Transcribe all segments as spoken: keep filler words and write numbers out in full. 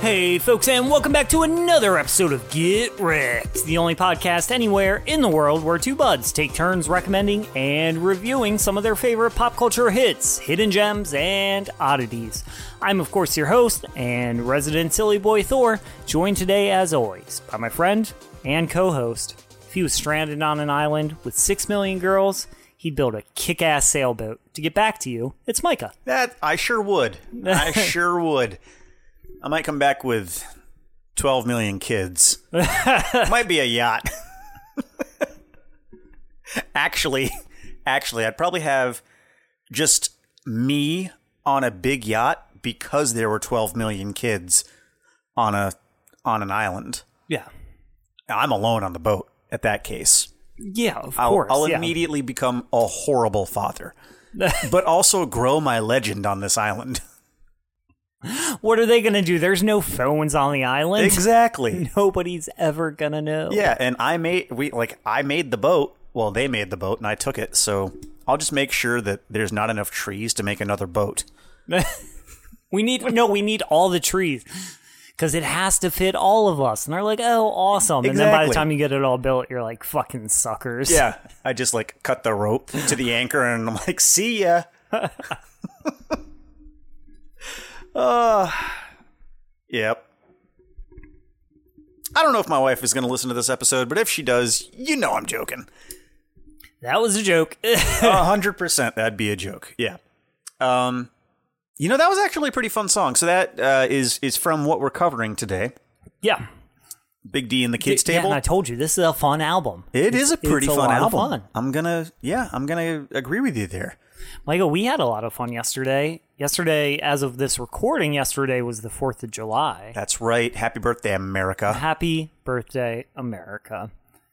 Hey folks, and welcome back to another episode of Get Wrecked, the only podcast anywhere in the world where two buds take turns recommending and reviewing some of their favorite pop culture hits, hidden gems, and oddities. I'm of course your host and resident silly boy Thor, joined today as always by my friend and co-host. If he was stranded on an island with six million girls, he'd build a kick-ass sailboat to get back to you. It's Micah. That I sure would. I sure would. I might come back with twelve million kids. Might be a yacht. actually, actually, I'd probably have just me on a big yacht because there were twelve million kids on a on an island. Yeah. I'm alone on the boat at that case. Yeah, of I'll, course. I'll yeah. immediately become a horrible father, but also grow my legend on this island. What are they going to do? There's no phones on the island. Exactly. Nobody's ever going to know. Yeah, and I made we like I made the boat. Well, they made the boat and I took it. So I'll just make sure that there's not enough trees to make another boat. we need no, we need all the trees because it has to fit all of us. And they're like, "Oh, awesome!" Exactly. And then by the time you get it all built, you're like, "Fucking suckers." Yeah, I just like cut the rope to the anchor and I'm like, "See ya." Uh, yep. I don't know if my wife is going to listen to this episode, but if she does, you know I'm joking. That was a joke. A hundred percent, that'd be a joke. Yeah. Um, you know that was actually a pretty fun song. So that uh, is is from what we're covering today. Yeah. Big D and the Kids yeah, Table. And I told you this is a fun album. It it's, is a pretty it's a fun lot album. Of fun. I'm gonna, yeah, I'm gonna agree with you there. Michael, we had a lot of fun yesterday. Yesterday, as of this recording, yesterday was the fourth of July. That's right. Happy birthday, America. Happy birthday, America.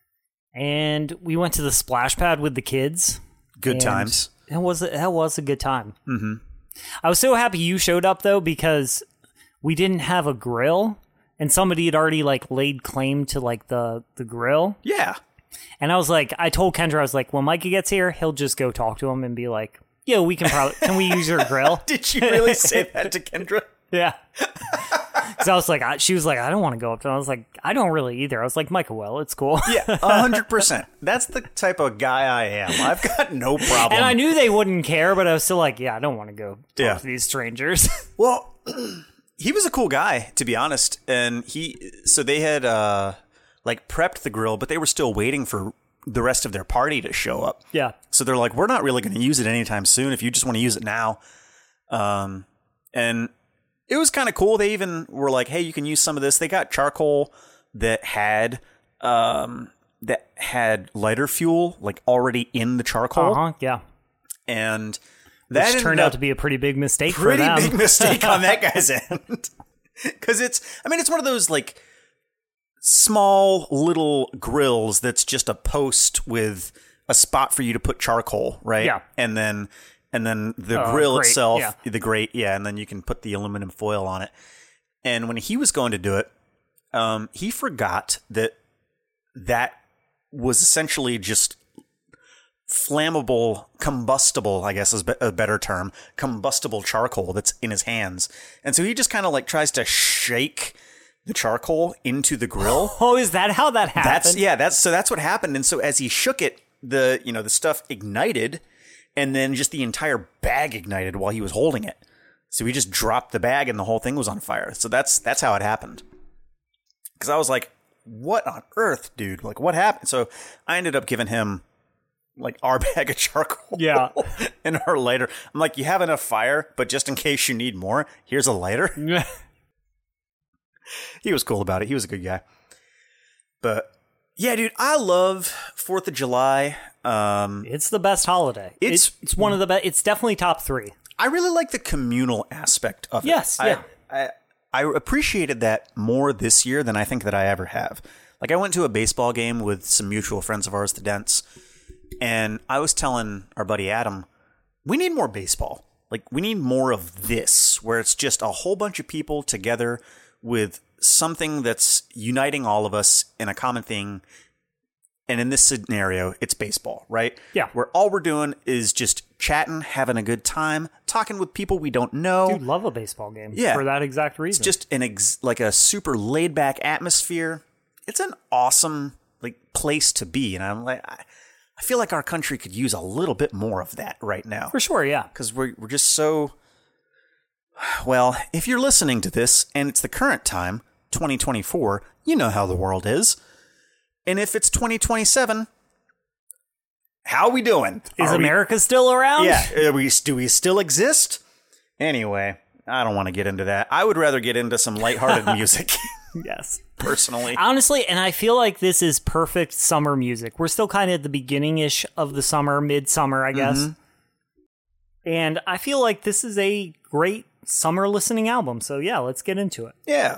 And we went to the splash pad with the kids. Good times. It was, that was a good time. Mm-hmm. I was so happy you showed up, though, because we didn't have a grill, and somebody had already, like, laid claim to, like, the, the grill. Yeah. And I was like, I told Kendra, I was like, when Micah gets here, he'll just go talk to him and be like, yo, we can probably, can we use your grill? Did you really say that to Kendra? Yeah. Because I was like, I, she was like, I don't want to go up to him. I was like, I don't really either. I was like, Micah, well, it's cool. Yeah, a hundred percent. That's the type of guy I am. I've got no problem. And I knew they wouldn't care, but I was still like, yeah, I don't want to go talk Yeah. to these strangers. Well, he was a cool guy, to be honest. And he, so they had, uh, like, prepped the grill, but they were still waiting for the rest of their party to show up. Yeah. So they're like, we're not really going to use it anytime soon if you just want to use it now. Um, and it was kind of cool. They even were like, hey, you can use some of this. They got charcoal that had, um, that had lighter fuel, like already in the charcoal. Uh-huh, yeah. And that Which turned out to be a pretty big mistake for them. Pretty big mistake on that guy's end. Because it's, I mean, it's one of those, like, small little grills that's just a post with a spot for you to put charcoal, right? Yeah. And then and then the uh, grill grate, itself, yeah. the grate, yeah, and then you can put the aluminum foil on it. And when he was going to do it, um, he forgot that that was essentially just flammable, combustible, I guess is a better term, combustible charcoal that's in his hands. And so he just kind of like tries to shake the charcoal into the grill. Oh, is that how that happened? That's yeah, that's so that's what happened. And so as he shook it, the you know, the stuff ignited and then just the entire bag ignited while he was holding it. So he just dropped the bag and the whole thing was on fire. So that's that's how it happened. Cuz I was like, "What on earth, dude? Like what happened?" So I ended up giving him like our bag of charcoal yeah. and our lighter. I'm like, "You have enough fire, but just in case you need more, here's a lighter." He was cool about it. He was a good guy. But yeah, dude, I love fourth of July. Um, it's the best holiday. It's it's, it's one of the best. It's definitely top three. I really like the communal aspect of yes, it. Yes, yeah. I, I appreciated that more this year than I think that I ever have. Like I went to a baseball game with some mutual friends of ours, the Dents, and I was telling our buddy Adam, we need more baseball. Like we need more of this, where it's just a whole bunch of people together with something that's uniting all of us in a common thing. And in this scenario, it's baseball, right? Yeah. Where all we're doing is just chatting, having a good time, talking with people we don't know. Dude, love a baseball game. Yeah. For that exact reason. It's just an ex- like a super laid back atmosphere. It's an awesome like place to be, and I'm like, I, I feel like our country could use a little bit more of that right now. For sure, yeah. Because we're we're just so. Well, if you're listening to this and it's the current time, twenty twenty-four, you know how the world is, and if it's twenty twenty-seven. How we doing? Is Are America we, still around? Yeah. Are we, do we still exist? Anyway, I don't want to get into that. I would rather get into some lighthearted music. Yes. Personally. Honestly, and I feel like this is perfect summer music. We're still kind of at the beginning-ish of the summer, midsummer, I guess. Mm-hmm. And I feel like this is a great summer listening album. So yeah, let's get into it. Yeah.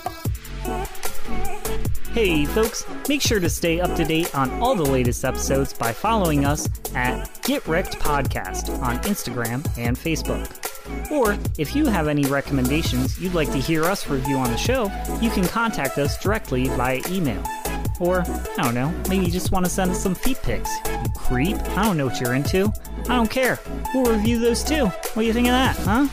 Hey folks, make sure to stay up to date on all the latest episodes by following us at Get Wrecked Podcast on Instagram and Facebook. Or if you have any recommendations you'd like to hear us review on the show, you can contact us directly via email. Or, I don't know, maybe you just want to send us some feet pics. You creep, I don't know what you're into. I don't care. We'll review those too. What do you think of that, huh?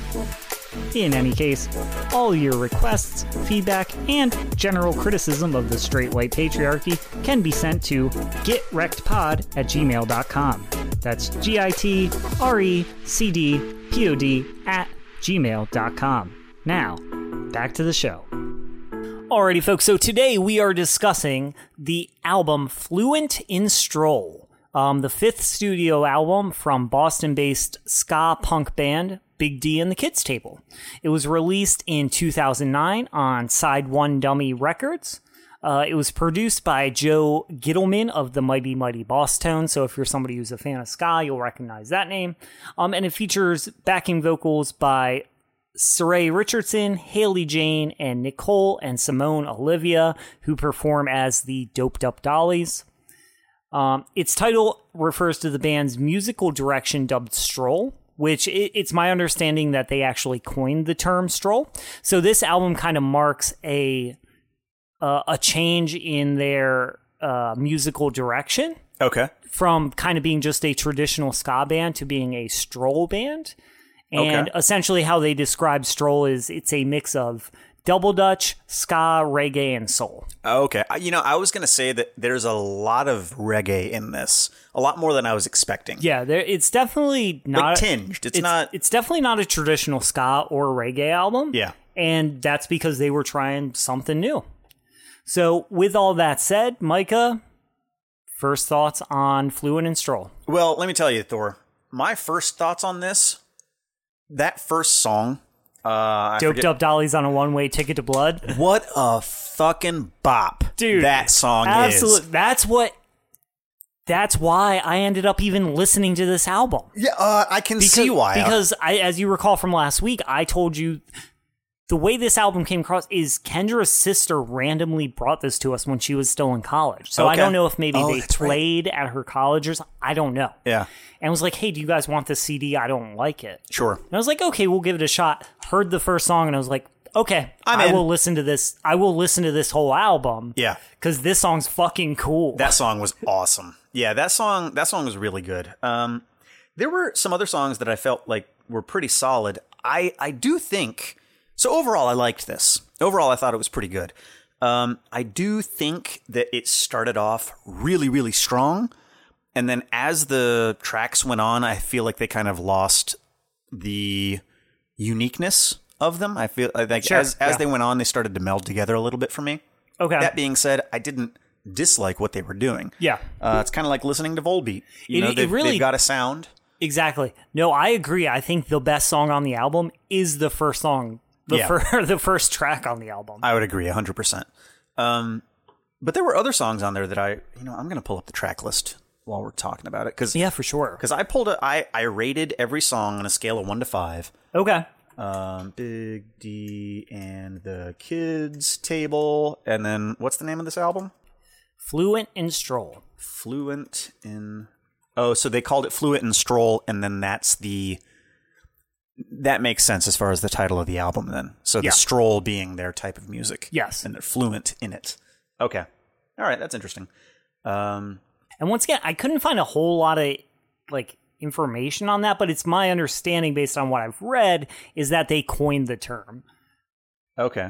In any case, all your requests, feedback, and general criticism of the straight white patriarchy can be sent to getrectpod at gmail dot com. That's G I T R E C D P O D at gmail dot com. Now, back to the show. Alrighty, folks, so today we are discussing the album Fluent in Stroll, um, the fifth studio album from Boston-based ska punk band Big D and the Kids Table. It was released in two thousand nine on Side One Dummy Records. Uh, it was produced by Joe Gittleman of the Mighty Mighty Boss Tone, so if you're somebody who's a fan of ska, you'll recognize that name. Um, and it features backing vocals by Saray Richardson, Haley Jane, and Nicole and Simone Olivia, who perform as the Doped Up Dollies. Um, its title refers to the band's musical direction dubbed Stroll, which it, it's my understanding that they actually coined the term stroll. So this album kind of marks a uh, a change in their uh, musical direction. Okay. From kind of being just a traditional ska band to being a stroll band. And okay. Essentially how they describe stroll is it's a mix of double Dutch, ska, reggae, and soul. Okay. You know, I was going to say that there's a lot of reggae in this. A lot more than I was expecting. Yeah, there, it's definitely not... Like tinged. It's, it's not... It's definitely not a traditional ska or reggae album. Yeah. And that's because they were trying something new. So, with all that said, Micah, first thoughts on Fluent in Stroll? Well, let me tell you, Thor. My first thoughts on this, that first song... Uh, Doped forget. Up Dollies on a One-Way Ticket to Blood. What a fucking bop, dude! That song absolute, is. That's what. That's why I ended up even listening to this album. Yeah, uh, I can because, see why. Because I, as you recall from last week, I told you the way this album came across is Kendra's sister randomly brought this to us when she was still in college. So okay. I don't know if maybe oh, they played right. at her college or something. I don't know. Yeah. And was like, hey, do you guys want this C D? I don't like it. Sure. And I was like, okay, we'll give it a shot. Heard the first song and I was like, okay, I'm I in. will listen to this. I will listen to this whole album. Yeah. Because this song's fucking cool. That song was awesome. Yeah, that song that song was really good. Um, there were some other songs that I felt like were pretty solid. I, I do think... So overall, I liked this. Overall, I thought it was pretty good. Um, I do think that it started off really, really strong. And then as the tracks went on, I feel like they kind of lost the uniqueness of them. I feel like sure, as, as yeah. they went on, they started to meld together a little bit for me. Okay. That being said, I didn't dislike what they were doing. Yeah. Uh, it's kind of like listening to Volbeat. You it, know, they've, it really, they've got a sound. Exactly. No, I agree. I think the best song on the album is the first song. The, yeah. fir- the first track on the album. I would agree one hundred percent. Um, but there were other songs on there that I, you know, I'm going to pull up the track list while we're talking about it. Cause, yeah, for sure. Because I pulled a, I, I rated every song on a scale of one to five. Okay. Um, Big D and the Kids Table. And then what's the name of this album? Fluent in Stroll. Fluent in... Oh, so they called it Fluent in Stroll, and then that's the... That makes sense as far as the title of the album then. So the yeah. stroll being their type of music. Yes. And they're fluent in it. Okay. All right, that's interesting. Um, and once again, I couldn't find a whole lot of like information on that, but it's my understanding based on what I've read is that they coined the term. Okay.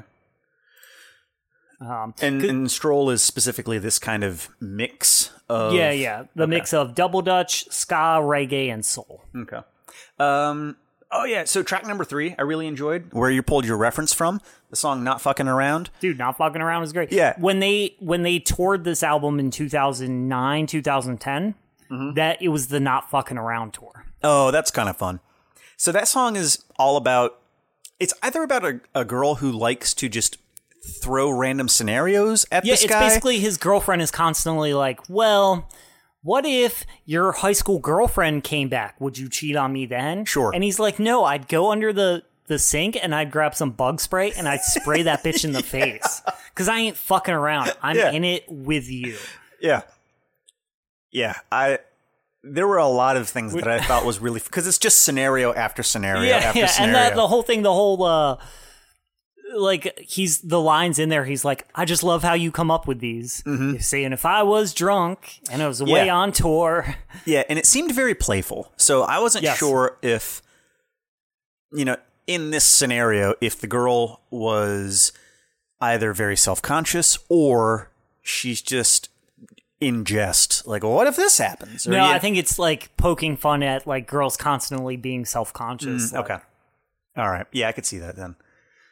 Um, and, and Stroll is specifically this kind of mix of... Yeah, yeah. The okay. mix of double Dutch, ska, reggae, and soul. Okay. Um, oh, yeah. So track number three, I really enjoyed. Where you pulled your reference from. The song Not Fucking Around. Dude, Not Fucking Around is great. Yeah. When they when they toured this album in two thousand nine, two thousand ten, mm-hmm. that it was the Not Fucking Around tour. Oh, that's kind of fun. So that song is all about... It's either about a, a girl who likes to just... throw random scenarios at yeah, this guy. Yeah, it's basically his girlfriend is constantly like, well, what if your high school girlfriend came back? Would you cheat on me then? Sure. And he's like, no, I'd go under the, the sink and I'd grab some bug spray and I'd spray that bitch in the face. Because I ain't fucking around. I'm yeah. in it with you. Yeah. Yeah, I... There were a lot of things that I thought was really... Because it's just scenario after scenario yeah, after yeah. scenario. And that, the whole thing, the whole... Uh, like he's the lines in there he's like, I just love how you come up with these. Mm-hmm. He's saying if I was drunk and I was away yeah. on tour. Yeah, and it seemed very playful. So I wasn't yes. sure if, you know, in this scenario, if the girl was either very self-conscious or she's just in jest. Like, well, what if this happens? Or no, you... I think it's like poking fun at like girls constantly being self-conscious. Mm, like. Okay. All right. Yeah, I could see that then.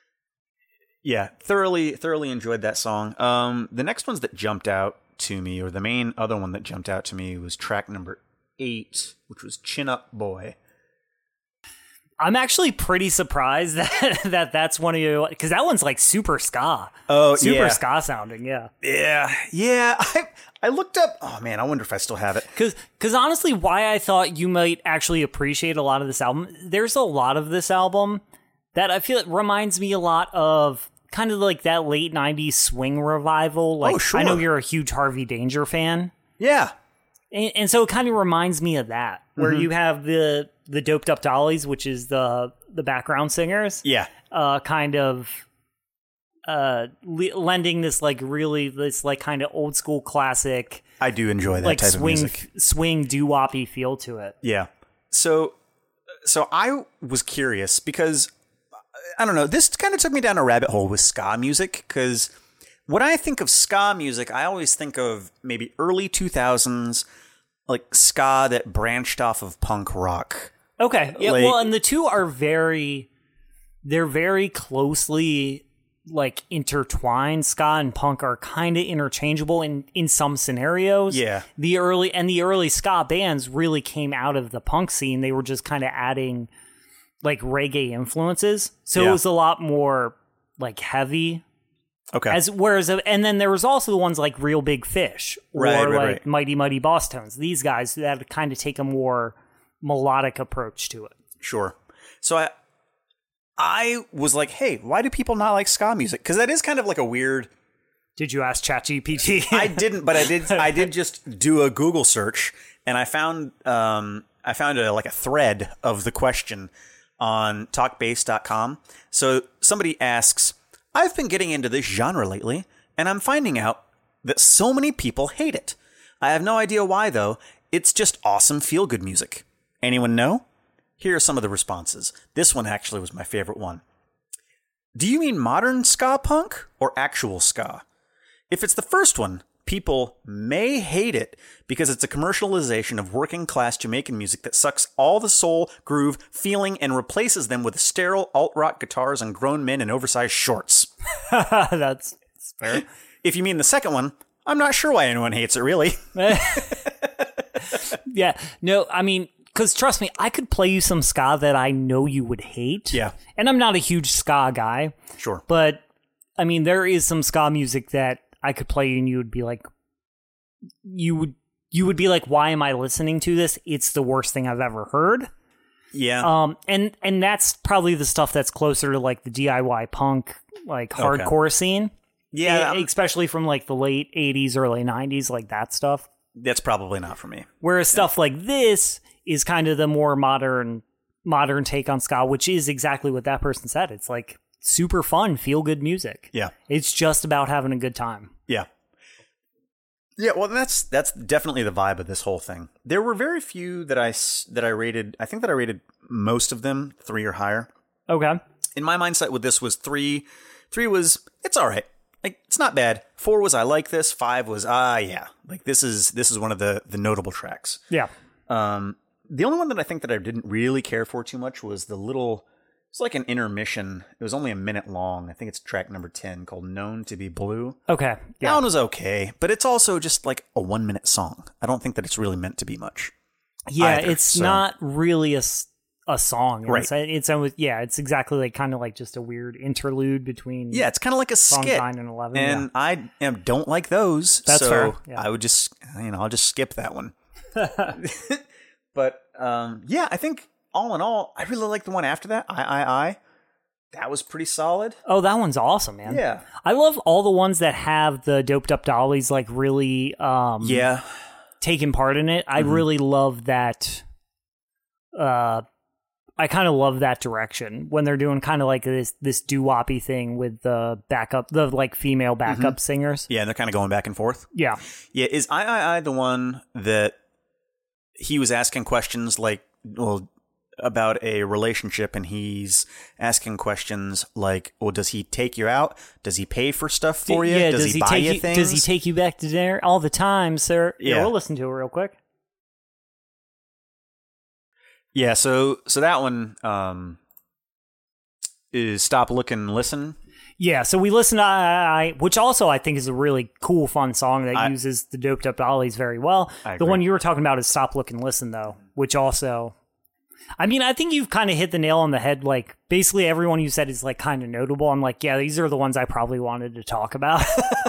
Yeah, thoroughly, thoroughly enjoyed that song. Um, the next ones that jumped out to me, or the main other one that jumped out to me, was track number eight, which was Chin Up Boy. I'm actually pretty surprised that, that that's one of you, because that one's like super ska. Oh, super yeah. ska sounding, yeah. Yeah, yeah. I I looked up, oh man, I wonder if I still have it. Because because honestly, why I thought you might actually appreciate a lot of this album, there's a lot of this album that I feel it reminds me a lot of kind of like that late nineties swing revival. Like, oh, sure. I know you're a huge Harvey Danger fan. Yeah. And, and so it kind of reminds me of that, where mm-hmm. you have the the Doped Up Dollies, which is the the background singers. Yeah. Uh, kind of uh, le- lending this like really, this like kind of old school classic. I do enjoy that like type swing, of music. Swing doo-woppy feel to it. Yeah. So, so I was curious because... I don't know. This kind of took me down a rabbit hole with ska music because when I think of ska music, I always think of maybe early two thousands, like ska that branched off of punk rock. Okay. Yeah. Like, well, and the two are very, they're very closely like intertwined. Ska and punk are kind of interchangeable in, in some scenarios. Yeah. The early and the early ska bands really came out of the punk scene. They were just kind of adding like reggae influences. So yeah. It was a lot more like heavy. Okay. As whereas, and then there was also the ones like Real Big Fish or right, right, like right. Mighty Mighty Boss Tones. These guys that kind of take a more melodic approach to it. Sure. So I, I was like, hey, why do people not like ska music? Because that is kind of like a weird. Did you ask ChatGPT? I didn't, but I did. I did just do a Google search, and I found, um, I found a, like a thread of the question on talk bass dot com. So somebody asks, I've been getting into this genre lately, and I'm finding out that so many people hate it. I have no idea why, though. It's just awesome feel-good music. Anyone know? Here are some of the responses. This one actually was my favorite one. Do you mean modern ska punk or actual ska? If it's the first one, people may hate it because it's a commercialization of working-class Jamaican music that sucks all the soul, groove, feeling, and replaces them with sterile alt-rock guitars and grown men in oversized shorts. that's, that's fair. If you mean the second one, I'm not sure why anyone hates it, really. Yeah. No, I mean, because trust me, I could play you some ska that I know you would hate. Yeah. And I'm not a huge ska guy. Sure. But, I mean, there is some ska music that I could play you and you would be like, you would you would be like, why am I listening to this? It's the worst thing I've ever heard. Yeah. Um, and and that's probably the stuff that's closer to like the D I Y punk, like hardcore okay. scene. Yeah. A- especially from like the late eighties, early nineties, like that stuff. That's probably not for me. Whereas yeah. stuff like this is kind of the more modern modern take on ska, which is exactly what that person said. It's like super fun, feel good music. Yeah. It's just about having a good time. Yeah. Yeah, well, that's that's definitely the vibe of this whole thing. There were very few that I s- that I rated. I think that I rated most of them three or higher. Okay. In my mindset with this was three. Three was it's all right. Like it's not bad. Four was I like this. Five was ah yeah. Like this is this is one of the the notable tracks. Yeah. Um, the only one that I think that I didn't really care for too much was the little. It's like an intermission. It was only a minute long. I think it's track number ten called "Known to Be Blue." Okay. Yeah. That one was okay, but it's also just like a one minute song. I don't think that it's really meant to be much. Yeah, either, it's so. not really a, s- a song. Right. It's, it's almost, yeah, it's exactly like kind of like just a weird interlude between Yeah, it's kind of like a songs skit. nine and eleven. And yeah. I am, don't like those. That's so fair, yeah. I would just, you know, I'll just skip that one. But um, yeah, I think all in all, I really like the one after that. I, I, I. That was pretty solid. Oh, that one's awesome, man. Yeah. I love all the ones that have the doped up dollies like really um Yeah. taking part in it. I Mhm. really love that uh I kind of love that direction when they're doing kind of like this this doo-woppy thing with the backup the like female backup singers. Yeah, and they're kind of going back and forth. Yeah. Yeah, is I, I, I the one that he was asking questions like, well, about a relationship, and he's asking questions like, well, does he take you out? Does he pay for stuff for you? Yeah, does, does he, he buy take you you, things? Does he take you back to dinner all the time, sir? Yeah, Yeah. we'll listen to it real quick. Yeah, so so that one um, is Stop, Look, and Listen. Yeah, so we listened to I, I, I, which also I think is a really cool, fun song that I- uses the doped up dollies very well. I The agree. one you were talking about is Stop, Look, and Listen, though, which also, I mean, I think you've kind of hit the nail on the head. Like, basically everyone you said is like kind of notable. I'm like, yeah, these are the ones I probably wanted to talk about.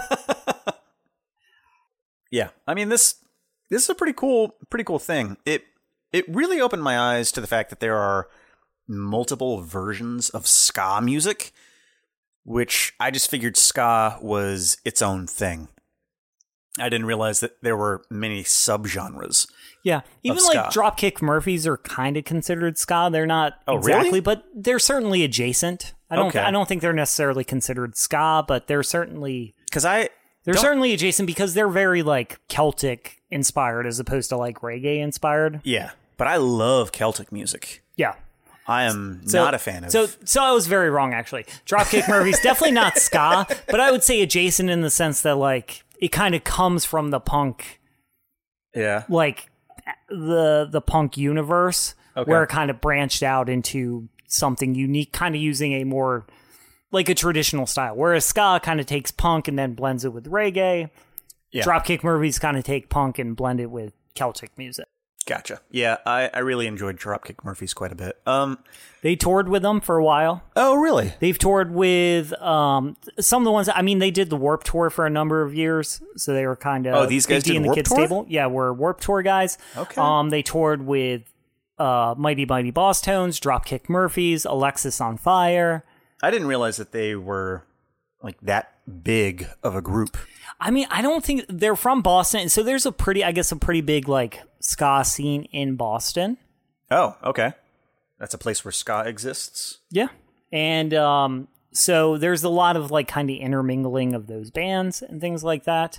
Yeah, I mean this this is a pretty cool pretty cool thing. It it really opened my eyes to the fact that there are multiple versions of ska music, which I just figured ska was its own thing. I didn't realize that there were many subgenres. Yeah, even Of like ska. Dropkick Murphys are kind of considered ska. They're not Oh, exactly, really? but they're certainly adjacent. I don't. Okay. I don't think they're necessarily considered ska, but they're certainly Because I they're don't- certainly adjacent because they're very like Celtic inspired as opposed to like reggae inspired. yeah, but I love Celtic music. Yeah. I am So- not a fan of. So, so I was very wrong actually. Dropkick Murphys definitely not ska, but I would say adjacent in the sense that like it kind of comes from the punk, yeah, like the the punk universe, Okay. where it kind of branched out into something unique, kind of using a more like a traditional style. Whereas ska kind of takes punk and then blends it with reggae. Yeah. Dropkick Murphys kind of take punk and blend it with Celtic music. gotcha. Yeah, I, I really enjoyed Dropkick Murphys quite a bit. Um, They toured with them for a while. oh really? They've toured with um, some of the ones. I mean, they did the Warp Tour for a number of years, so they were kind of Oh, these guys Big D did and the Warped Kids Tour? Table. Yeah, we're Warp Tour guys. Okay. Um, they toured with uh, Mighty Mighty Boss Tones, Dropkick Murphys, Alexis on Fire. I didn't realize that they were like that big of a group. I mean, I don't think they're from Boston, so there's a pretty, I guess, a pretty big like ska scene in Boston. Oh, okay. That's a place where ska exists. Yeah. And um, so there's a lot of like kind of intermingling of those bands and things like that.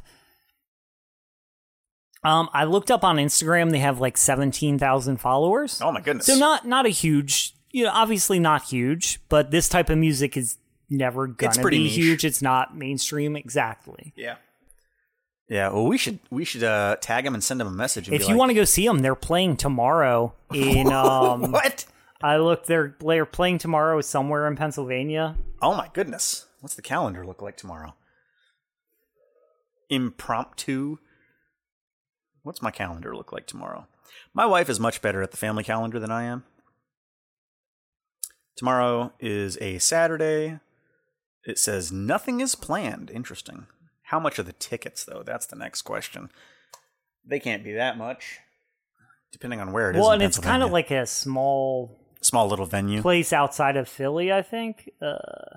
Um, I looked up on Instagram, they have like seventeen thousand followers. Oh my goodness. So not not a huge, you know, obviously not huge, but this type of music is never It's gonna pretty be niche. huge. It's not mainstream exactly. Yeah. Yeah, well, we should we should uh, tag them and send them a message. And If be you like, want to go see them, they're playing tomorrow in um what? I looked they're they're playing tomorrow somewhere in Pennsylvania. Oh my goodness, what's the calendar look like tomorrow? Impromptu. What's my calendar look like tomorrow? My wife is much better at the family calendar than I am. Tomorrow is a Saturday. It says nothing is planned. Interesting. How much are the tickets, though? That's the next question. They can't be that much, depending on where it is. Well, in and it's kind of Pennsylvania. like a small small little venue. place outside of Philly, I think. Uh,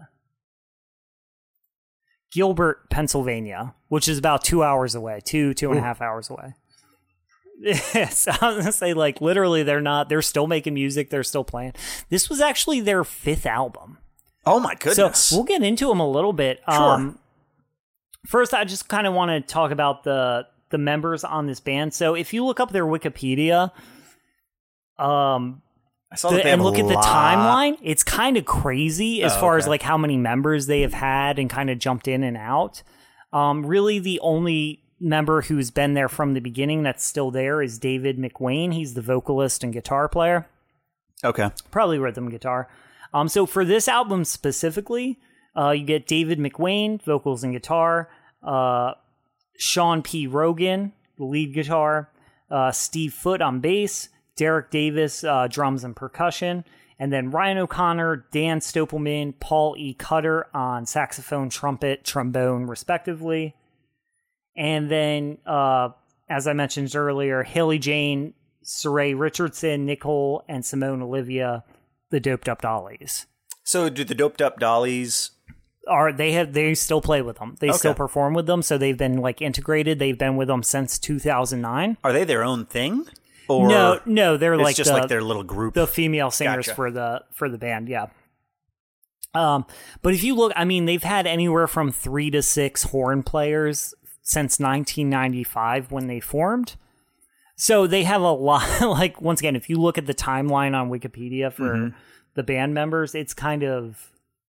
Gilbert, Pennsylvania, which is about two hours away, two, two and a half hours away. Yes, I was going to say, like, literally, they're not, they're still making music, they're still playing. This was actually their fifth album. Oh my goodness! So we'll get into them a little bit. Sure. Um, first, I just kind of want to talk about the the members on this band. So if you look up their Wikipedia, um, I saw the, that they and have look a at the lot- timeline, it's kind of crazy as Oh, far okay. as like how many members they have had and kind of jumped in and out. Um, really, the only member who's been there from the beginning that's still there is David McWayne. He's the vocalist and guitar player. Okay. Probably rhythm guitar. Um, so for this album specifically, uh, you get David McWayne, vocals and guitar, uh, Sean P. Rogan, the lead guitar, uh, Steve Foote on bass, Derek Davis, uh, drums and percussion, and then Ryan O'Connor, Dan Stopelman, Paul E. Cutter on saxophone, trumpet, trombone, respectively. And then, uh, as I mentioned earlier, Haley Jane, Saray Richardson, Nicole, and Simone Olivia, the Doped Up Dollies. So do the Doped Up Dollies... Are they have they still play with them? They Okay. still perform with them, so they've been like integrated. They've been with them since two thousand nine. Are they their own thing? Or No, no, they're it's like just the, like their little group? the female singers Gotcha. for the for the band. Yeah. Um, but if you look, I mean, they've had anywhere from three to six horn players since nineteen ninety-five when they formed. So they have a lot. Like once again, if you look at the timeline on Wikipedia for Mm-hmm. the band members, it's kind of.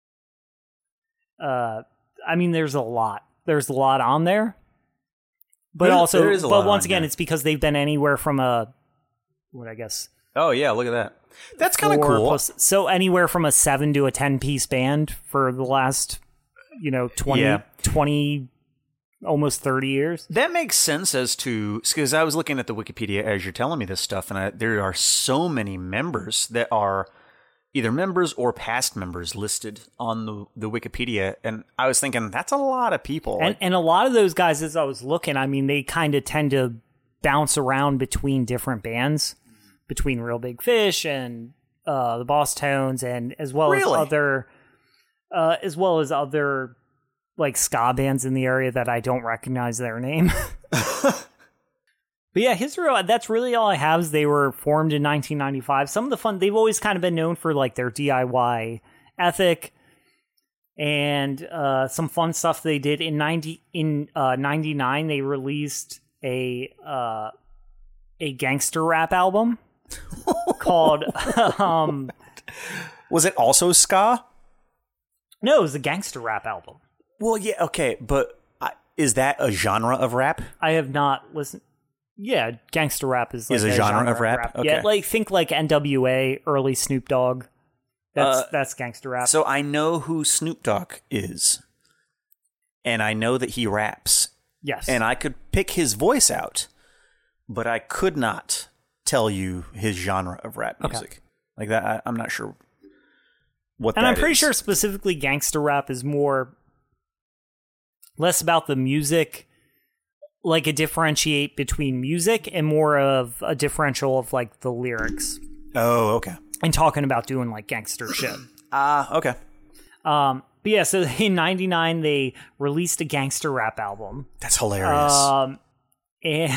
Uh, I mean, there's a lot. There's a lot on there, but There- also, there is a but lot once on again, there. it's because they've been anywhere from a, what I guess, Oh, yeah, look at that. That's kind of four cool. plus- so anywhere from a seven to a ten piece band for the last, you know, twenty, Yeah. twenty, almost thirty years. That makes sense as to... Because I was looking at the Wikipedia as you're telling me this stuff, and I, there are so many members that are either members or past members listed on the, the Wikipedia, and I was thinking, that's a lot of people. And and a lot of those guys, as I was looking, I mean, they kind of tend to bounce around between different bands, between Real Big Fish and uh, the Boss Tones, and as well Really? as other, uh, as well as other like ska bands in the area that I don't recognize their name. But yeah, history, that's really all I have. Is they were formed in nineteen ninety-five. Some of the fun, they've always kind of been known for like their D I Y ethic and uh, some fun stuff they did in ninety in uh, ninety-nine. They released a uh, a gangster rap album called um, Was it also ska? no, it was a gangster rap album. Well, yeah, okay, but I, is that a genre of rap? I have not listened. Yeah, gangster rap is like Is a genre of rap? Yeah, Okay. like think like N W A, early Snoop Dogg. That's Uh, that's gangster rap. So I know who Snoop Dogg is, and I know that he raps, yes, and I could pick his voice out, but I could not tell you his genre of rap Okay. music. Like that, I, I'm not sure what and that I'm pretty is. sure specifically gangster rap is more less about the music, like a differentiate between music, and more of a differential of like the lyrics Oh, okay. and talking about doing like gangster shit. Ah, okay. Um, but yeah, so in ninety-nine they released a gangster rap album. That's hilarious. Um, and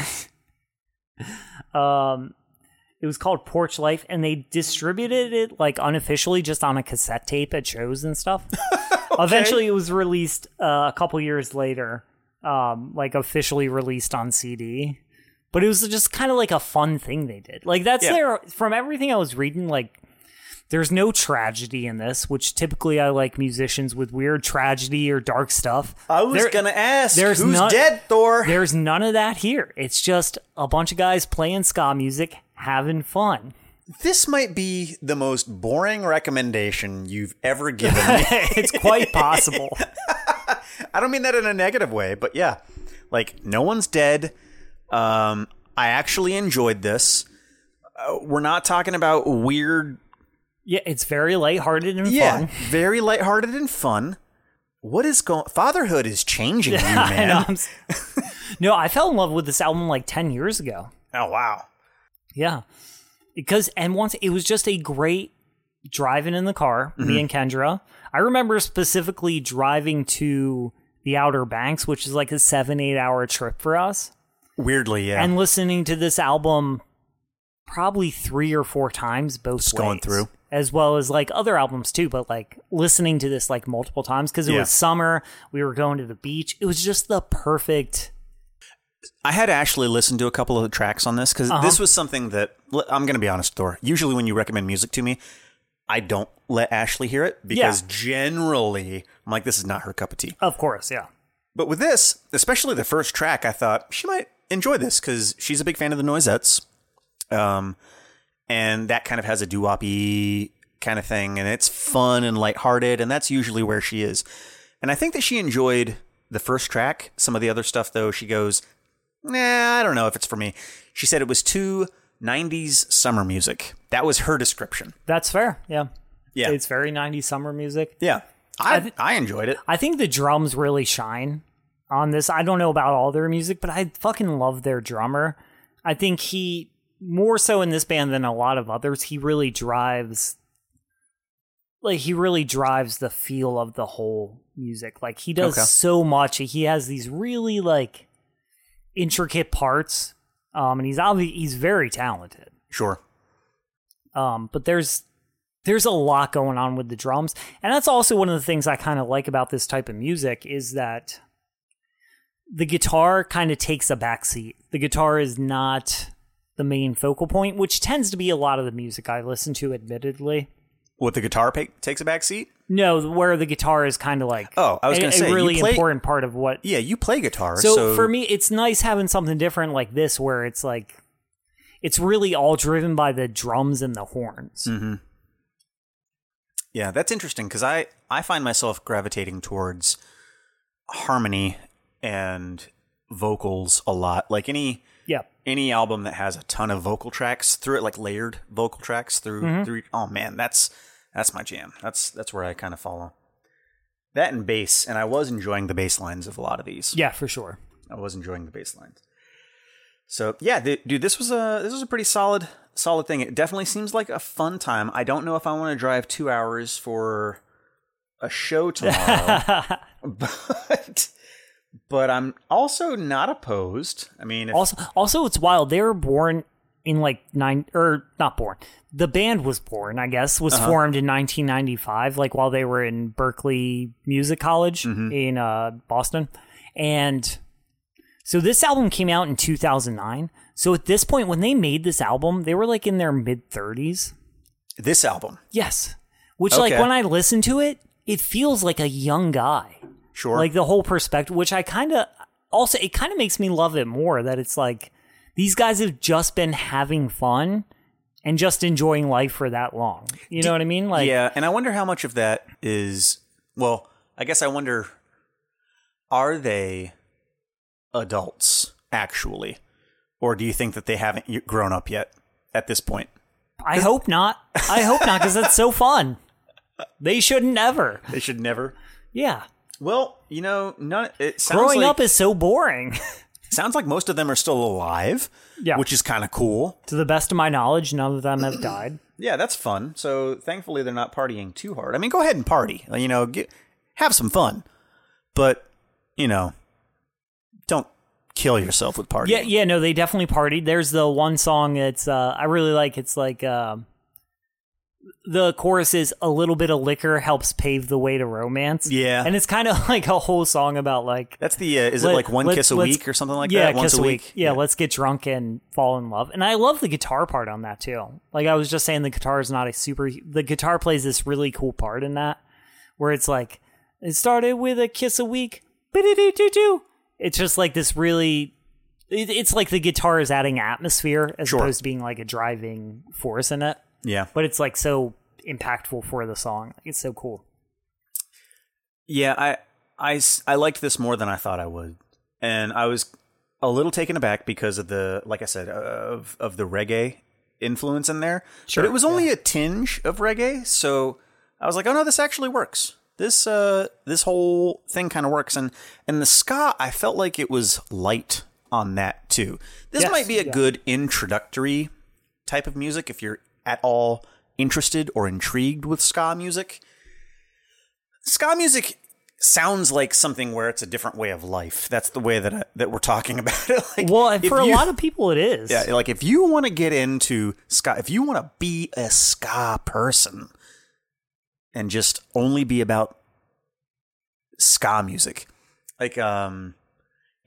um, it was called Porch Life, and they distributed it like unofficially, just on a cassette tape at shows and stuff. Eventually, it was released uh, a couple years later, um, like officially released on C D. But it was just kind of like a fun thing they did. Like that's Yeah. their from everything I was reading. Like, there's no tragedy in this, which typically I like musicians with weird tragedy or dark stuff. I was There- gonna ask, there's who's not- dead, Thor? There's none of that here. It's just a bunch of guys playing ska music, having fun. This might be the most boring recommendation you've ever given me. It's quite possible. I don't mean that in a negative way, but yeah, like no one's dead. Um, I actually enjoyed this. Uh, we're not talking about weird. Yeah, it's very lighthearted and Yeah, fun. very lighthearted and fun. What is going? Fatherhood is changing you, I man. know, I'm s- no, I fell in love with this album like ten years ago. Oh wow. Yeah. Because, and once, it was just a great driving in the car, Mm-hmm. me and Kendra. I remember specifically driving to the Outer Banks, which is like a seven, eight hour trip for us, Weirdly, yeah. and listening to this album probably three or four times both Just ways. going through. As well as like other albums too, but like listening to this like multiple times because it Yeah. was summer. We were going to the beach. It was just the perfect. I had Ashley listen to a couple of the tracks on this because uh-huh. this was something that I'm going to be honest, Thor. Usually, when you recommend music to me, I don't let Ashley hear it because yeah. generally I'm like, this is not her cup of tea. Of course, yeah. But with this, especially the first track, I thought she might enjoy this because she's a big fan of the Noisettes. Um, and that kind of has a doo-wop-y kind of thing, and it's fun and lighthearted, and that's usually where she is. And I think that she enjoyed the first track. Some of the other stuff, though, she goes, nah, I don't know if it's for me. She said it was too nineties summer music. That was her description. That's fair, yeah. Yeah. It's very nineties summer music. Yeah. I I, th- I enjoyed it. I think the drums really shine on this. I don't know about all their music, but I fucking love their drummer. I think he, more so in this band than a lot of others, he really drives, like, he really drives the feel of the whole music. Like, he does okay. so much. He has these really, like, intricate parts, um, and he's obviously, he's very talented. Sure. Um, but there's, there's a lot going on with the drums. And that's also one of the things I kind of like about this type of music is that the guitar kind of takes a backseat. The guitar is not the main focal point, which tends to be a lot of the music I listen to, admittedly. What, the guitar pa- takes a back seat? No, where the guitar is kind of like oh, I was going to say a really you play, important part of what. Yeah, you play guitar. So, so for me, it's nice having something different like this, where it's like it's really all driven by the drums and the horns. Mm-hmm. Yeah, that's interesting because I I find myself gravitating towards harmony and vocals a lot. Like any yeah. any album that has a ton of vocal tracks through it, like layered vocal tracks through mm-hmm. through. Oh man, that's that's my jam. That's that's where I kind of follow. That and bass, and I was enjoying the bass lines of a lot of these. Yeah, for sure. I was enjoying the bass lines. So yeah, th- dude, this was a this was a pretty solid solid thing. It definitely seems like a fun time. I don't know if I want to drive two hours for a show tomorrow, but. But I'm also not opposed. I mean, if also, also it's wild. They were born in like nine, or not born. The band was born, I guess, was uh-huh. formed in nineteen ninety-five, like while they were in Berklee Music College mm-hmm. in uh, Boston. And so this album came out in two thousand nine. So at this point, when they made this album, they were like in their mid thirties. This album? Yes. Which, okay. like, when I listen to it, it feels like a young guy. Sure. Like the whole perspective, which I kind of also, it kind of makes me love it more that it's like these guys have just been having fun and just enjoying life for that long. You know what I mean? Like, yeah. And I wonder how much of that is, well, I guess I wonder, are they adults actually? Or do you think that they haven't grown up yet at this point? I hope not. I hope not, because it's so fun. They shouldn't ever. They should never. Yeah. Well, you know, none. It sounds growing like, up is so boring. Sounds like most of them are still alive, yeah. which is kind of cool. To the best of my knowledge, none of them have died. Yeah, that's fun. So thankfully, they're not partying too hard. I mean, go ahead and party. You know, get, have some fun, but you know, don't kill yourself with partying. Yeah, yeah, no, they definitely partied. There's the one song that's uh, I really like. It's like. Uh, The chorus is a little bit of liquor helps pave the way to romance. Yeah. And it's kind of like a whole song about like... That's the, uh, is let, it like one kiss a week or something like yeah, that? Once kiss a week? week. Yeah, yeah, let's get drunk and fall in love. And I love the guitar part on that too. Like I was just saying the guitar is not a super... The guitar plays this really cool part in that where it's like, it started with a kiss a week. It's just like this really... It, it's like the guitar is adding atmosphere as sure. opposed to being like a driving force in it. Yeah. But it's like so impactful for the song. It's so cool. Yeah, I, I, I liked this more than I thought I would. And I was a little taken aback because of the, like I said, of of the reggae influence in there. Sure. But it was only yeah. a tinge of reggae. So I was like, oh no, this actually works. This uh this whole thing kind of works. And, and the ska, I felt like it was light on that too. This yes, might be a yeah. good introductory type of music if you're at all interested or intrigued with ska music. Ska music sounds like something where it's a different way of life. That's the way that I, that we're talking about it. Like, well, for you, a lot of people, it is. Yeah, like if you want to get into ska, if you want to be a ska person and just only be about ska music, like um,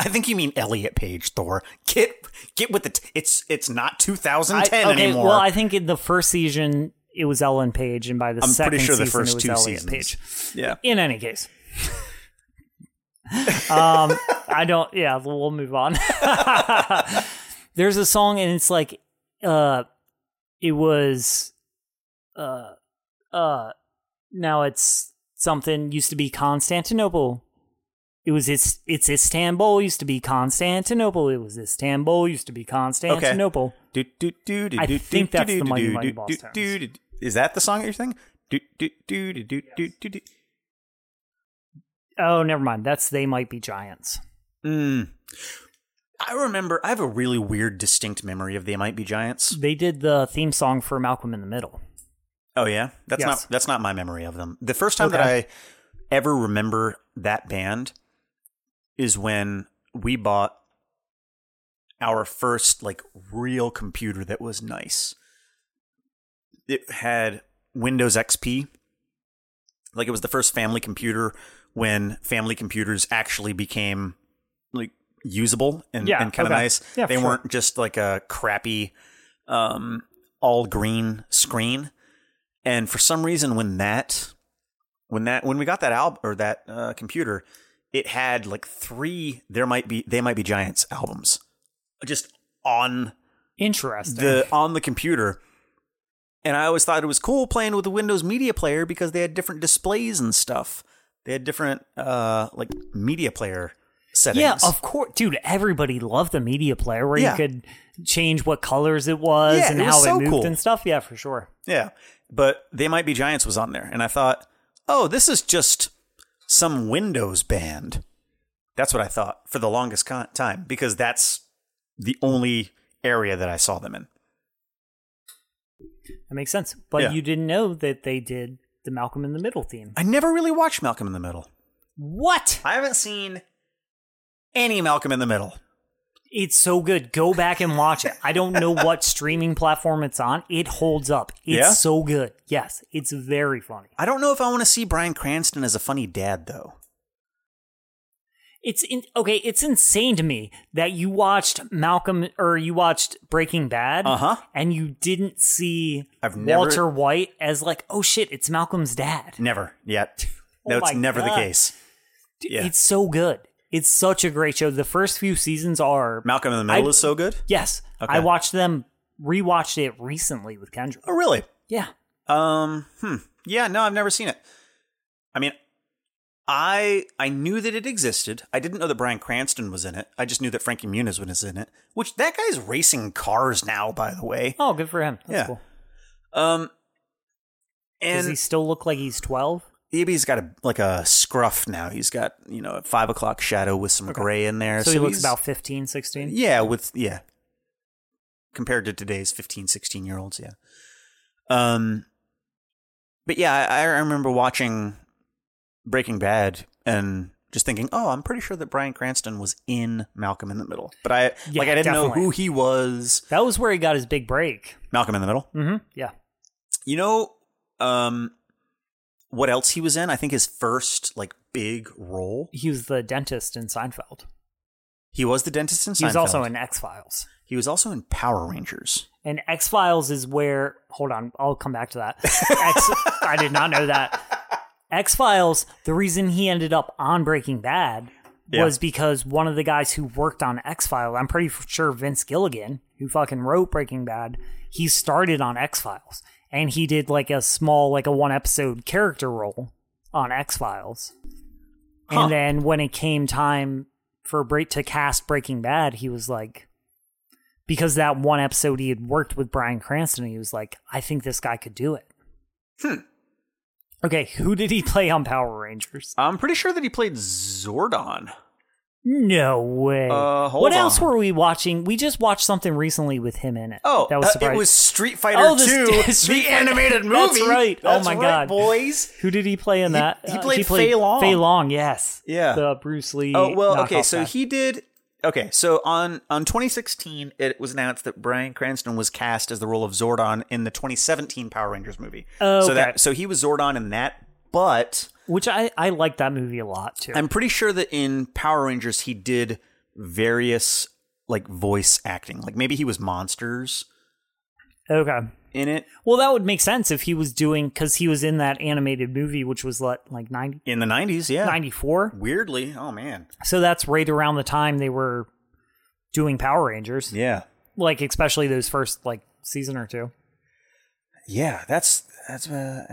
I think you mean Elliot Page, Thor. Get get with the... T- it's it's not two thousand ten I, okay, anymore. Well, I think in the first season, it was Ellen Page, and by the I'm second pretty sure season, the first it was two Elliot seasons. Page. Yeah. In any case. um, I don't... Yeah, we'll move on. There's a song, and it's like... Uh, it was... Uh, uh, now it's something used to be Constantinople. It was it's it's Istanbul used to be Constantinople. It was Istanbul used to be Constantinople. Okay. Do, do, do, do, I do, think do, that's do, the do, Mighty do, Mighty do, Boss do, Tones. do, do. Is that the song that you're singing? Do, do, do, do, do, do, do, do. Oh, never mind. That's They Might Be Giants. Mm. I remember. I have a really weird, distinct memory of They Might Be Giants. They did the theme song for Malcolm in the Middle. Oh yeah, that's Yes. not that's not my memory of them. The first time Okay. that I ever remember that band is when we bought our first like real computer that was nice. It had Windows X P. Like it was the first family computer when family computers actually became like usable and, Yeah, and kind of okay. nice. Yeah, they for sure. weren't just like a crappy um, all green screen. And for some reason, when that, when that, when we got that album or that uh, computer, it had like three. There might be, they might be Giants albums, just on Interesting. the on the computer. And I always thought it was cool playing with the Windows Media Player because they had different displays and stuff. They had different uh, like media player settings. Yeah, of course. Dude, everybody loved the media player where Yeah. you could change what colors it was Yeah, and it was how so it moved cool. and stuff. Yeah, for sure. Yeah. But They Might Be Giants was on there. And I thought, oh, this is just some Windows band. That's what I thought for the longest con- time because that's the only area that I saw them in. That makes sense. But Yeah. you didn't know that they did the Malcolm in the Middle theme. I never really watched Malcolm in the Middle. What? I haven't seen any Malcolm in the Middle. It's so good. Go back and watch it. I don't know what streaming platform it's on. It holds up. It's Yeah? so good. Yes, it's very funny. I don't know if I want to see Bryan Cranston as a funny dad, though. It's in, okay. It's insane to me that you watched Malcolm or you watched Breaking Bad, Uh-huh. and you didn't see I've never- Walter White as like, oh shit, it's Malcolm's dad. Never yet. Oh That's my never the God. case. Dude, Yeah. It's so good. It's such a great show. The first few seasons are Malcolm in the Middle I- is so good? yes. Okay. I watched them, rewatched it recently with Kendra. Oh, really? Yeah. Um, hmm. Yeah, no, I've never seen it. I mean, I I knew that it existed. I didn't know that Bryan Cranston was in it. I just knew that Frankie Muniz was in it. Which, that guy's racing cars now, by the way. Oh, good for him. That's Yeah. cool. Um, Does and he still look like he's twelve? maybe he's got a like a scruff now. He's got, you know, a five o'clock shadow with some gray in there. So, he looks he's- about fifteen, sixteen? Yeah, with yeah. Compared to today's fifteen, sixteen year olds, yeah. Um but yeah, I, I remember watching Breaking Bad and just thinking, oh, I'm pretty sure that Bryan Cranston was in Malcolm in the Middle. But I Yeah, like I didn't know definitely. who he was. That was where he got his big break. Malcolm in the Middle. Mm-hmm. Yeah. You know, um what else he was in? I think his first like big role. He was the dentist in Seinfeld. He was the dentist in Seinfeld. He was also in X-Files. He was also in Power Rangers. And X-Files is where... Hold on, I'll come back to that. X, I did not know that. X-Files, the reason he ended up on Breaking Bad Yeah. was because one of the guys who worked on X-Files, I'm pretty sure Vince Gilligan, who fucking wrote Breaking Bad, he started on X-Files. And he did like a small, like a one-episode character role on X-Files. Huh. And then when it came time for break to cast Breaking Bad, he was like... Because that one episode he had worked with Bryan Cranston, he was like, I think this guy could do it. Hmm. Okay, who did he play on Power Rangers? I'm pretty sure that he played Zordon. No way. Uh, hold what else on. were we watching? We just watched something recently with him in it. Oh, that was uh, surprising. it was Street Fighter Oh, the two, St- the Street Fighter- animated movie. That's right. Oh That's my right, God. boys. Who did he play in that? he Uh, played Fei Long. Fei Long, yes. Yeah. The Bruce Lee. Oh well, okay. knockoff So guy. he did. Okay, so on on twenty sixteen, it was announced that Bryan Cranston was cast as the role of Zordon in the twenty seventeen Power Rangers movie. Oh, so okay. that so he was Zordon in that, but Which I, I like that movie a lot, too. I'm pretty sure that in Power Rangers he did various like voice acting. Like maybe he was monsters. Okay. In it. Well, that would make sense if he was doing, because he was in that animated movie, which was like, like ninety in the nineties, yeah. ninety-four. Weirdly. Oh, man. So that's right around the time they were doing Power Rangers. Yeah. Like, especially those first, like, season or two. Yeah, that's, that's, uh,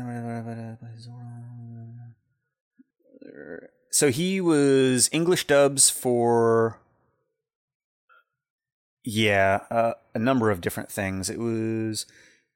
so he was English dubs for, yeah, uh, a number of different things. It was,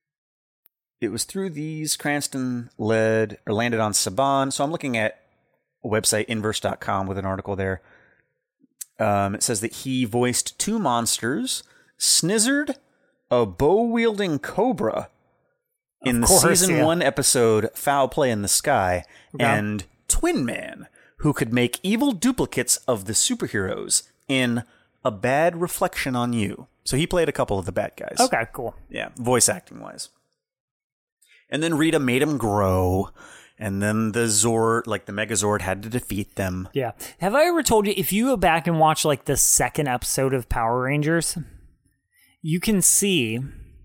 it was through these. Cranston led or landed on Saban. So I'm looking at a website, inverse dot com, with an article there. Um, it says that he voiced two monsters, Snizzard, a bow-wielding cobra, in the course, season yeah. one episode Foul Play in the Sky, Yeah. and Twin Man, who could make evil duplicates of the superheroes in A Bad Reflection on You. So he played a couple of the bad guys. Okay, cool. Yeah, voice acting wise. And then Rita made him grow, and then the Zord, like the Megazord, had to defeat them. Yeah. Have I ever told you, if you go back and watch like the second episode of Power Rangers, you can see.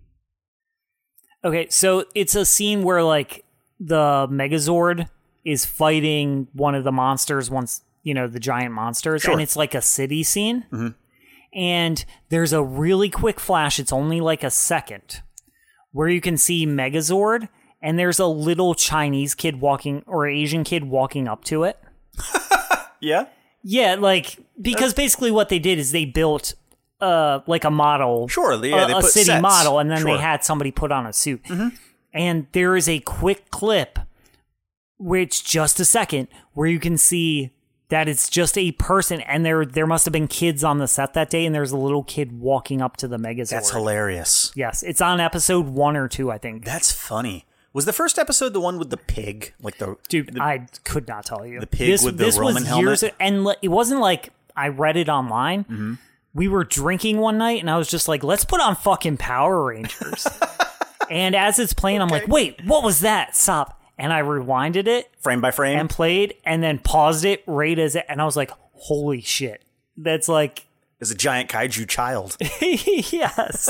Okay, so it's a scene where like the Megazord is fighting one of the monsters, once, you know, the giant monsters, Sure. and it's like a city scene. Mm-hmm. And there's a really quick flash, it's only like a second, where you can see Megazord, and there's a little Chinese kid walking, or Asian kid walking up to it. Yeah? Yeah, like, because basically what they did is they built uh, like a model. Sure, yeah, a, they a put city sets. model, and then Sure. they had somebody put on a suit. Mm-hmm. And there is a quick clip, which just a second, where you can see that it's just a person, and there there must have been kids on the set that day, and there's a little kid walking up to the Megazord. That's hilarious. Yes, it's on episode one or two, I think. That's funny. Was the first episode the one with the pig? Like the Dude, the, I could not tell you. the pig this, with the this Roman was helmet? years, and li- it wasn't like I read it online. Mm-hmm. We were drinking one night, and I was just like, let's put on fucking Power Rangers. And as it's playing, I'm like, wait, what was that? Stop. And I rewinded it frame by frame. and played, and then paused it right as it, and I was like, holy shit. That's like, As a giant kaiju child. yes.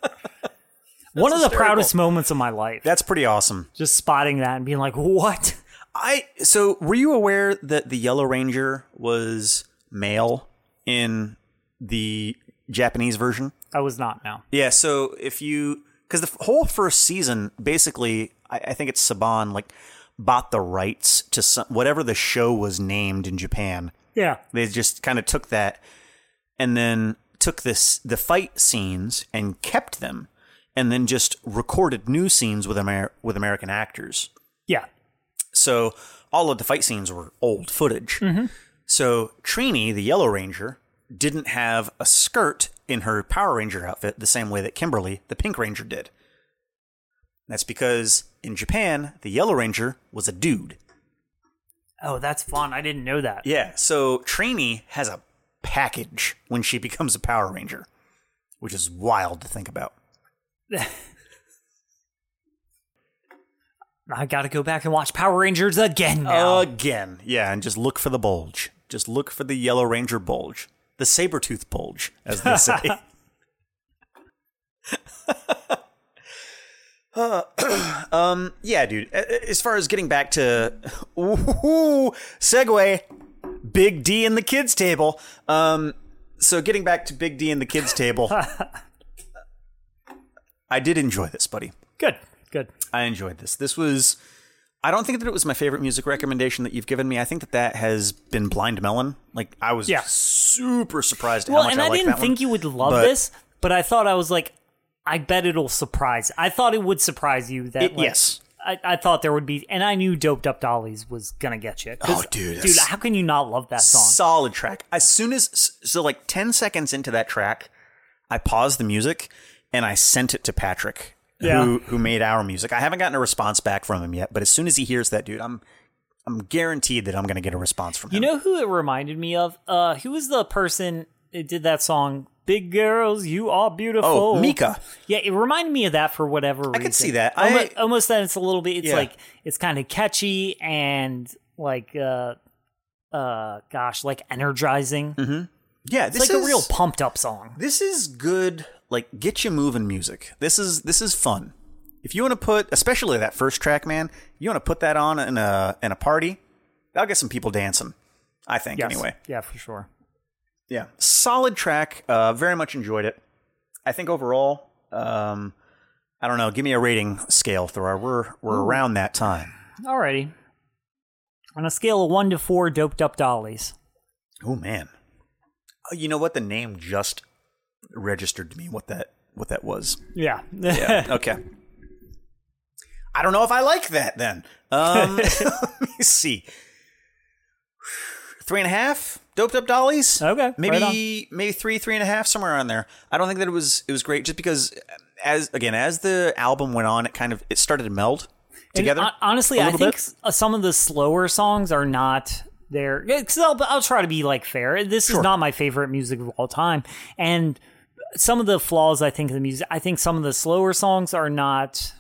One of the hysterical. proudest moments of my life. That's pretty awesome. Just spotting that and being like, what? I so were you aware that the Yellow Ranger was male in the Japanese version? I was not now. Yeah, so if you because the whole first season, basically, I, I think it's Saban like bought the rights to some, whatever the show was named in Japan. Yeah. They just kind of took that and then took this the fight scenes and kept them, and then just recorded new scenes with Amer- with American actors. Yeah. So all of the fight scenes were old footage. Mm-hmm. So Trini, the Yellow Ranger, didn't have a skirt in her Power Ranger outfit the same way that Kimberly, the Pink Ranger, did. That's because in Japan, the Yellow Ranger was a dude. Oh, that's fun. I didn't know that. Yeah, so Trini has a package when she becomes a Power Ranger, which is wild to think about. I gotta go back and watch Power Rangers again now. Again. Yeah, and just look for the bulge. Just look for the Yellow Ranger bulge. The saber-tooth bulge, as they say. uh, um, yeah, dude. As far as getting back to... Ooh, segue. Big D in the kids' table. Um, so getting back to Big D in the kids' table. I did enjoy this, buddy. Good, good. I enjoyed this. This was... I don't think that it was my favorite music recommendation that you've given me. I think that that has been Blind Melon. Like, I was Yeah. super surprised at Well, how much and I I, liked didn't that think one. you would love But- this, but I thought I was like, I bet it'll surprise. I thought it would surprise you that, It- like, yes. I, I thought there would be, and I knew Doped Up Dollies was gonna get you. 'Cause, Oh, dude, dude, that's- how can you not love that song? Solid track. As soon as... So, like, ten seconds into that track, I paused the music, and I sent it to Patrick, Yeah. who, who made our music. I haven't gotten a response back from him yet, but as soon as he hears that, dude, I'm... I'm guaranteed that I'm going to get a response from him. You know who it reminded me of? Uh, who was the person that did that song? Big girls, you are beautiful. Oh, Mika. Yeah, it reminded me of that for whatever reason. I could see that. Almost, I- almost that it's a little bit. It's Yeah. like it's kind of catchy and like, uh, uh, gosh, like energizing. Mm-hmm. Yeah, It's this like is a real pumped up song. This is good, like get you moving music. This is this is fun. If you want to put, especially that first track, man, you want to put that on in a in a party, that'll get some people dancing. I think Yes. anyway. Yeah, for sure. Yeah, solid track. Uh, very much enjoyed it. I think overall, um, I don't know. Give me a rating scale, Thor. We're we're Ooh. around that time. Alrighty. On a scale of one to four doped up dollies. Oh man, oh, you know what? The name just registered to me. What that what that was. Yeah. Yeah. Okay. I don't know if I like that. Then um, let me see. Three and a half doped up dollies. Okay, maybe right maybe three, three and a half, somewhere around there. I don't think that it was it was great, just because as again as the album went on, it kind of it started to meld together. And, uh, honestly, a I little think bit. s- uh, some of the slower songs are not there. Because I'll, I'll try to be like fair. This Sure. is not my favorite music of all time, and some of the flaws I think of the music. I think some of the slower songs are not.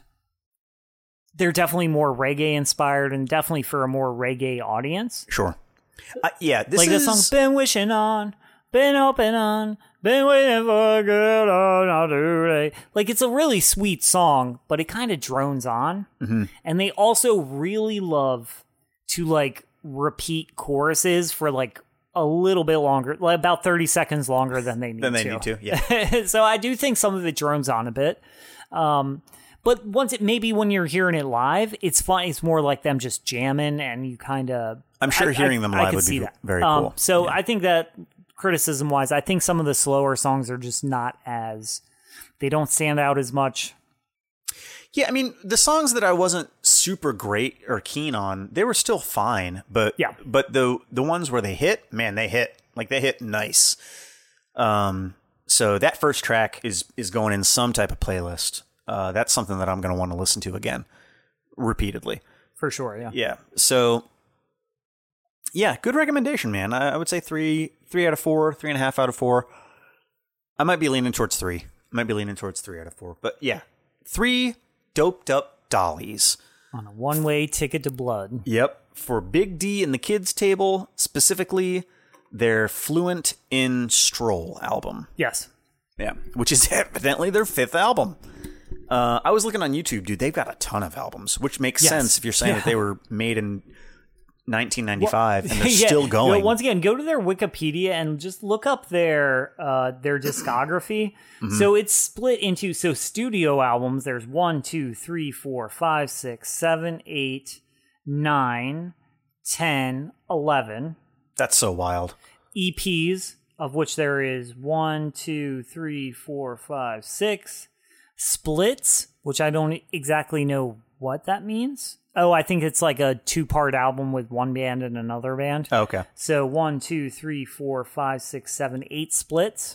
They're definitely more reggae inspired, and definitely for a more reggae audience. Sure. Uh, yeah, this Like is the song "Been Wishing On," "Been Hoping On," "Been Waiting for a Girl on Today." Like it's a really sweet song, but it kind of drones on. Mm-hmm. And they also really love to like repeat choruses for like a little bit longer, like about thirty seconds longer than they need than they to. need to. Yeah. So I do think some of it drones on a bit. Um, but once it maybe when you're hearing it live, it's fun. It's more like them just jamming, and you kind of. I'm sure I- hearing I- them I live could would see be that. very Um, cool. So Yeah. I think that criticism wise, I think some of the slower songs are just not as they don't stand out as much. Yeah, I mean, the songs that I wasn't super great or keen on, they were still fine. But Yeah. but the the ones where they hit, man, they hit like they hit nice. Um, so that first track is is going in some type of playlist. Uh, that's something that I'm going to want to listen to again, repeatedly. For sure, yeah. Yeah. So, yeah, good recommendation, man. I, I would say three, three out of four, three and a half out of four. I might be leaning towards three. I might be leaning towards three out of four. But yeah, three doped up dollies. On a one-way ticket to blood. Yep. For Big D and the Kids Table, specifically their Fluent in Stroll album. Yes. Yeah. Which is evidently their fifth album. Uh, I was looking on YouTube, dude. They've got a ton of albums, which makes Yes. sense if you're saying Yeah. that they were made in nineteen ninety-five and they're Yeah. still You know, going. once again, go to their Wikipedia and just look up their uh, their discography. Mm-hmm. So it's split into so studio albums. There's one, two, three, four, five, six, seven, eight, nine, ten, eleven. That's so wild. E Ps, of which there is one, two, three, four, five, six. Splits, which I don't exactly know what that means. Oh, I think it's like a two-part album with one band and another band. Oh, okay. So one, two, three, four, five, six, seven, eight splits.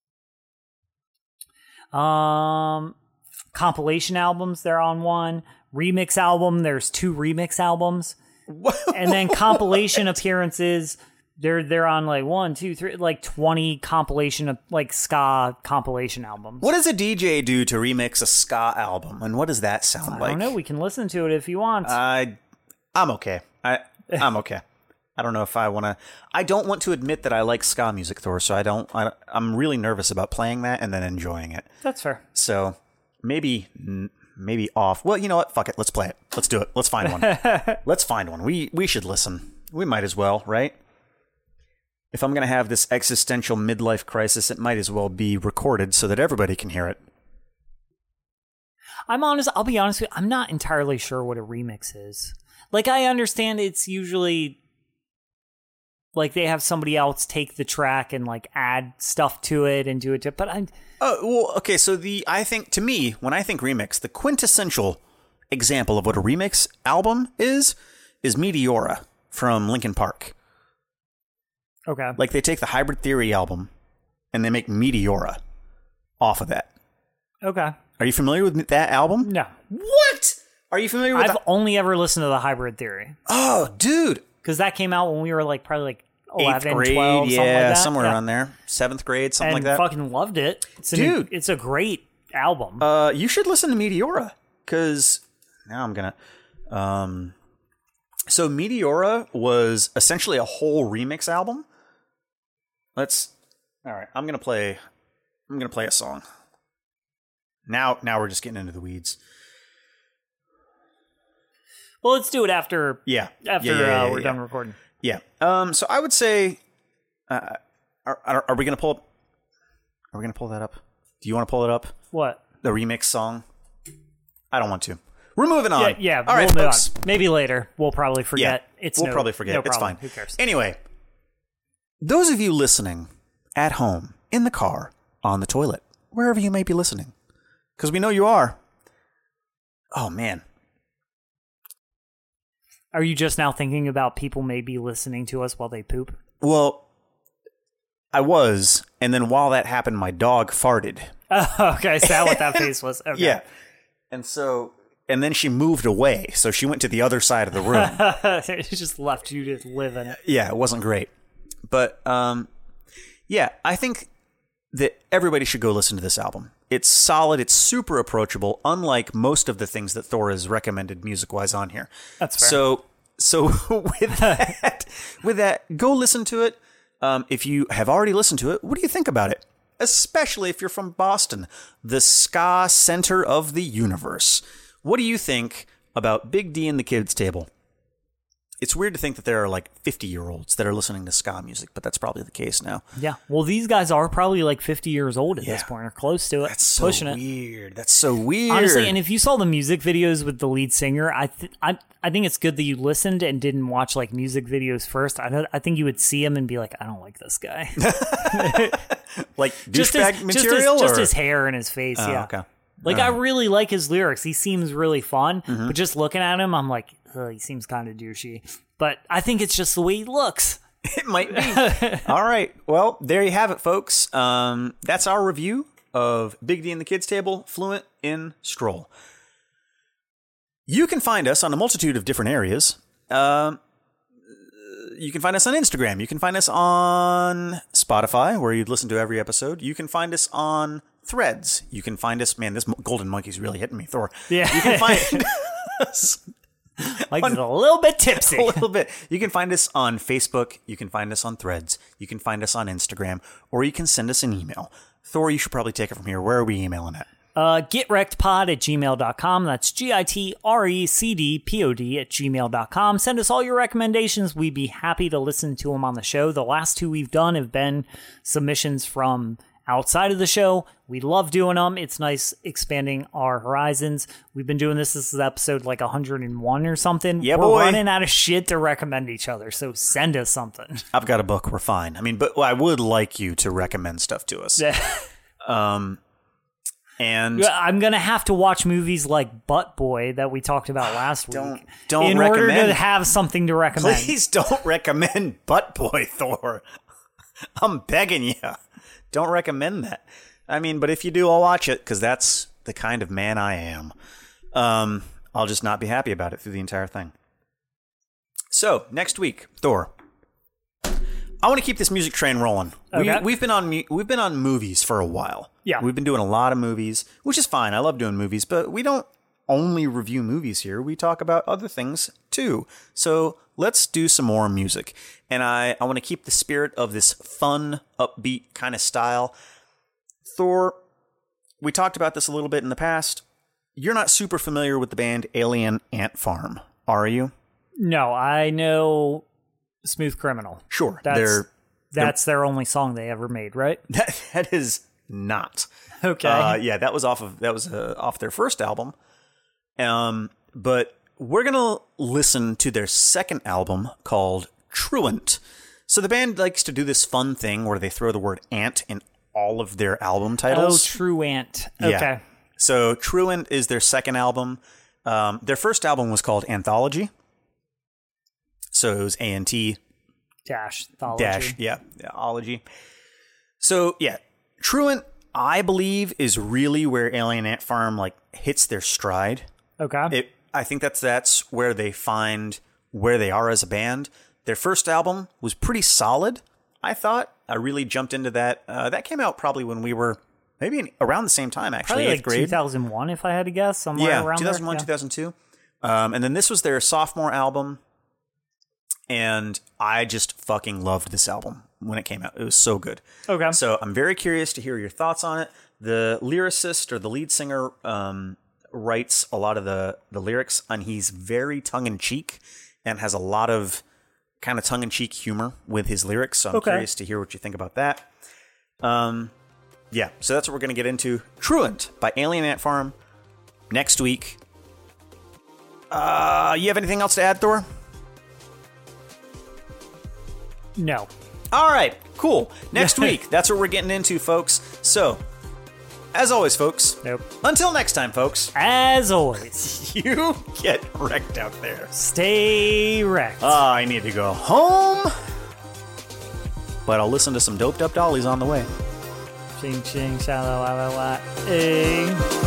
Um, compilation albums, they're on one. Remix album, there's two remix albums. And then compilation appearances, they're they're on like one, two, three, like twenty compilation of like ska compilation albums. What does a D J do to remix a ska album, and what does that sound I like? don't know. We can listen to it if you want. I, I'm okay. I, I'm okay. I don't know if I want to. I don't want to admit that I like ska music, Thor. So I don't. I, I'm really nervous about playing that and then enjoying it. That's fair. So maybe, maybe off. Well, you know what? Fuck it. Let's play it. Let's do it. Let's find one. Let's find one. We we should listen. We might as well, right? If I'm going to have this existential midlife crisis, it might as well be recorded so that everybody can hear it. I'm honest. I'll be honest with you. I'm not entirely sure what a remix is. Like, I understand it's usually like they have somebody else take the track and like add stuff to it and do it to. But I, Oh, well, okay. So the I think to me, when I think remix, the quintessential example of what a remix album is is Meteora from Linkin Park. okay, Like they take the Hybrid Theory album and they make Meteora off of that. okay, Are you familiar with that album? no. What? Are you familiar with I've that? only ever listened to the Hybrid Theory Oh, dude. because that came out when we were like probably like Eighth eleven, grade, twelve, yeah, something like that. somewhere Yeah. around there. Seventh grade, something and like that. fucking loved it. It's an, Dude. it's a great album. Uh, you should listen to Meteora, because now I'm gonna. Um, so Meteora was essentially a whole remix album. Let's All right, I'm gonna play. I'm gonna play a song. Now, now we're just getting into the weeds. Well, let's do it after. Yeah, after yeah, yeah, yeah, uh, yeah, we're yeah. done recording. Yeah. Um. So I would say, uh, are, are are we gonna pull up? Are we gonna pull that up? Do you want to pull it up? What? The remix song? I don't want to. We're moving on. Yeah, yeah. All we'll right, move folks. on. Maybe later. We'll probably forget. Yeah, It's we'll no, probably forget. no It's problem. fine. Who cares? Anyway, those of you listening at home, in the car, on the toilet, wherever you may be listening, because we know you are. Oh, man. Are you just now thinking about people maybe listening to us while they poop? Well, I was, and then while that happened, my dog farted. Oh, okay. Is that what that face was? Okay. Yeah. And so, and then she moved away, so she went to the other side of the room. It just left you to live in it. Yeah, it wasn't great. But, um, yeah, I think that everybody should go listen to this album. It's solid. It's super approachable, unlike most of the things that Thor has recommended music-wise on here. That's fair. So, so with that, with that, go listen to it. Um, if you have already listened to it, what do you think about it? Especially if you're from Boston, the ska center of the universe. What do you think about Big D and the Kids Table? It's weird to think that there are like fifty-year-olds that are listening to ska music, but that's probably the case now. Yeah. Well, these guys are probably like fifty years old at Yeah. this point, or close to it. That's so pushing it. weird. That's so weird. Honestly, and if you saw the music videos with the lead singer, I th- I I think it's good that you listened and didn't watch like music videos first. I don't, I think you would see him and be like, I don't like this guy. like just douchebag his, material, just his, or just his hair and his face. Oh, yeah. okay. Like All I right. really like his lyrics. He seems really fun, Mm-hmm. but just looking at him, I'm like, ugh, he seems kind of douchey. But I think it's just the way he looks. It might be. All right. Well, there you have it, folks. Um, that's our review of Big D and the Kids Table, Fluent in Stroll. You can find us on a multitude of different areas. Um, you can find us on Instagram. You can find us on Spotify, where you'd listen to every episode. You can find us on Threads. You can find us. Man, this golden monkey's really hitting me, Thor. Yeah. You can find us. Like he's a little bit tipsy. A little bit. You can find us on Facebook. You can find us on Threads. You can find us on Instagram, or you can send us an email. Thor, you should probably take it from here. Where are we emailing at? Uh, getrectpod at gmail dot com. That's G I T R E C D P O D at gmail dot com. Send us all your recommendations. We'd be happy to listen to them on the show. The last two we've done have been submissions from outside of the show. We love doing them. It's nice expanding our horizons. We've been doing this. This is episode like one hundred one or something. Yeah, We're boy. running out of shit to recommend each other, so send us something. I've got a book. We're fine. I mean, but I would like you to recommend stuff to us. Um, and I'm going to have to watch movies like Butt Boy that we talked about last Don't- week. don't in order recommend- to have something to recommend. please don't recommend Butt Boy, Thor. I'm begging you. Don't recommend that. I mean, but if you do, I'll watch it, because that's the kind of man I am. Um, I'll just not be happy about it through the entire thing. So, next week, Thor. I want to keep this music train rolling. Okay. We, we've been on mu- we've been on movies for a while. Yeah. We've been doing a lot of movies, which is fine. I love doing movies, but we don't only review movies here. We talk about other things too. So let's do some more music. And I, I want to keep the spirit of this fun, upbeat kind of style. Thor, we talked about this a little bit in the past. You're not super familiar with the band Alien Ant Farm, are you? No, I know Smooth Criminal. Sure. That's, they're that's their only song they ever made, right? that, that is not. Okay. Uh, yeah, that was off of that was uh, off their first album. Um, but we're gonna listen to their second album called Truant. So the band likes to do this fun thing where they throw the word ant in all of their album oh, titles. Truant. Yeah. Okay. So Truant is their second album. Um, their first album was called Anthology. So it was A N T Dash. Thology. dash, yeah, yeah, ology. So yeah, Truant, I believe, is really where Alien Ant Farm like hits their stride. Okay. It, I think that's that's where they find where they are as a band. Their first album was pretty solid, I thought. I really jumped into that. Uh, that came out probably when we were maybe in, around the same time, actually, Probably eighth like grade. two thousand one, if I had to guess, somewhere Yeah, around two thousand one, there. two thousand two. Um, and then this was their sophomore album. And I just fucking loved this album when it came out. It was so good. Okay. So I'm very curious to hear your thoughts on it. The lyricist or the lead singer um, writes a lot of the, the lyrics, and he's very tongue-in-cheek and has a lot of kind of tongue-in-cheek humor with his lyrics. So I'm Okay. curious to hear what you think about that. Um, yeah, so that's what we're going to get into. Truant by Alien Ant Farm next week. Uh, you have anything else to add, Thor? No. All right, cool. Next week, that's what we're getting into, folks. So, as always, folks. Nope. Until next time, folks. As always, You get wrecked out there. stay wrecked. Ah, I need to go home. But I'll listen to some doped up dollies on the way. Ching ching, shallow, la la la. Hey.